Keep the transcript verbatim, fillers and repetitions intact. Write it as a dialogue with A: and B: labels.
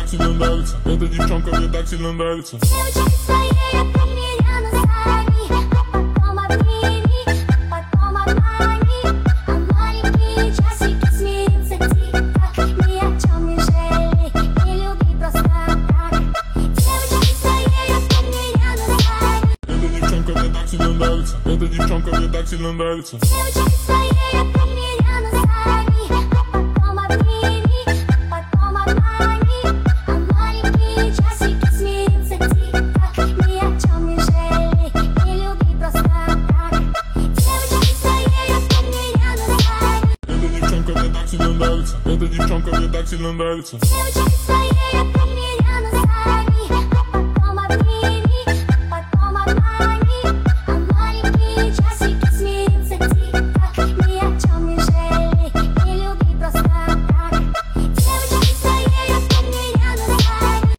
A: сильно нравится. Эта девчонка мне так сильно нравится.
B: Девочки своей от меня назови, а потом обними, а потом обмани. А маленькие часики смеются тихо, ни о чем не жалей, не люби просто так. Девочки своей от меня назови.
A: Эта девчонка мне так сильно нравится. Эта девчонка мне так сильно нравится.
B: Девочки своей от меня назови, а потом обними, а потом обмани. А маленькие часики смеются тихо, ни о чем не жалей, не люби просто так. Девочки своей от меня назови.
A: Эта девчонка мне так сильно нравится. Эта девчонка мне так сильно нравится.
B: Девочки своей от меня